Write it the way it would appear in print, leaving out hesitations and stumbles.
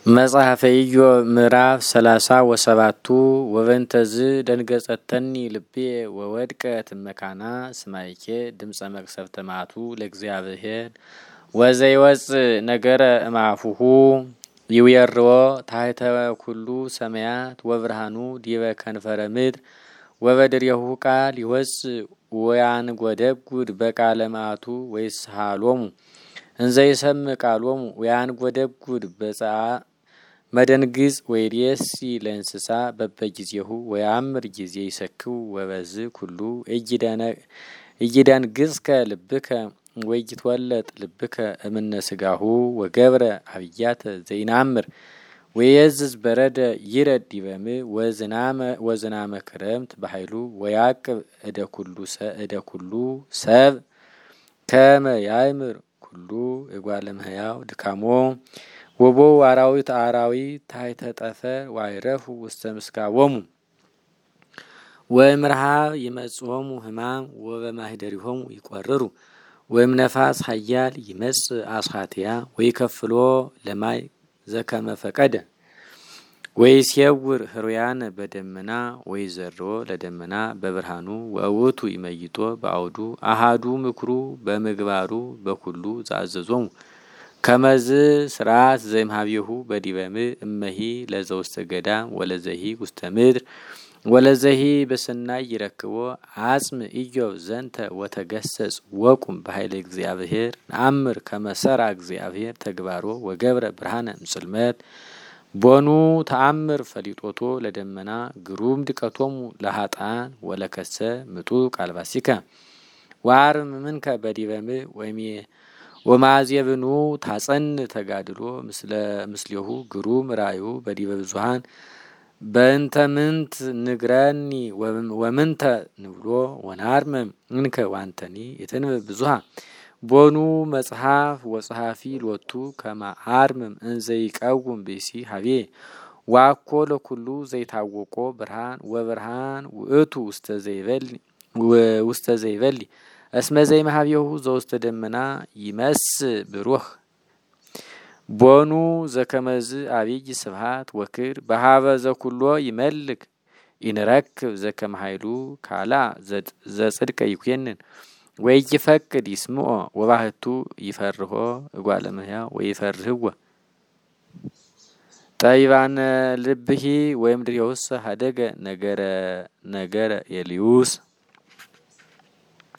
መጽሐፈ ኢዮብ ምዕራፍ 37 ወበንተዝ ደንገጸተኒ ልቤ ወወድቀት መካና ስማይኬ ድምጸ መቅሰፍተ ማቱ ለእግዚአብሔር ወዘይወጽ ነገረ እማፉሁ ይውየርዎ ታሕተ ኩሉ ሰማያት ወብርሃኑ ዲበ ከንፈረ ምድር ወበድሬሁ ቃል ይወጽ ወያንጐደጕድ በቃለ መዓቱ ወይስሃሎሙ እንዘይሰምዕ ቃሎሙ ወያንጐደጕድ በጸአ መደንግጽ ወይሬሲ ለእንስሳ በበጊዜሁ ወያምር ጊዜ ይሰክው ወበዝ ኩሉ እይደንግጽከ ልብከ ወይትወለጥ ልብከ እምነ ስጋሁ ወገብረ አብያተ ዘይናምር ወየዝዝ በረደ ይረድ ዲበም ወዝናመ ክረምት በኃይሉ ወያቅብ እደ ኩሉ ሰብ ከመ ያእምር ኩሉ እጓለ እመሕያው ድካሞ ወቦ አራዊት ታሕተ ጠፈር ዋይረፉ ውስተ ምስካቦሙ ወእምረሃብ ይመጽኦሙ ሕማም ወበማኅደሪሆሙ ይቈርሩ ወእምነፋስ ኃያል ይመጽእ አስኻትያ ወይከፍሎ ለማይ ዘከመ ፈቀደ ወይሴውር ህሩያነ በደመና ወይዘርዎ ለደመና በብርሃኑ ወውእቱ ይመይጦ በአውዱ አሃዱ ምክሩ በምግባሩ በኩሉ ዘአዘዞሙ ከመዝ ስርዓት ዘይምሃብየሁ በዲበም እመሂ ለዘውስተ ገዳም ወለዘሂ ውስተ ምድር ወለዘሂ በሰናይ ይረክቦ አጽም ኢዮብ ዘንተ ወተገሰጽ ወቁም በኃይለ እግዚአብሔር ነአምር ከመሰራ እግዚአብሔር ተግባሮ ወገብረ ብርሃነ እምጽልመት ቦኑ ተአምር ፈሊጦቶ ለደመና ግሩም ድቀቶሙ ለሃጣን ወለከሰ ምጡቅ አልባሲከ ዋርም ምንከ በዲበም ወማዝየብኑ ታጸን ተጋድሎ ምስሌሁ ግሩም ራዩ በዲበ ብዙሃን በእንተ ምንት ንግረኒ ወምንተ ንብሎ ወናርመ እንከ ዋንተኒ የተንበብ ብዙሃ ቦኑ መጽሐፍ ወጸሐፊ ሎቱ ከመ አርምም እንዘይቀውም ብእሲ ሀቤ ዋኮ ለኩሉ ዘይታወቆ ብርሃን ወብርሃን ውእቱ ውስተ ዘይበሊ እስመ ዘይመሃብየሁ ዘውስተ ደመና ይመስእ ብሩህ ቦኑ ዘከመዝ አብይ ስብሃት ወክር በሃበ ዘኩሎ ይመልክ ኢንረክብ ዘከመ ኃይሉ ካላ ዘጽድቀ ይኩንን ወይፈቅድ ይስምዖ ወባህቱ ይፈርሆ እጓለ እመሕያው ወይፈርህዎ ጠቢባነ ልብሂ ወይምድሬውሰ ሀደገ ነገረ ኤልዩስ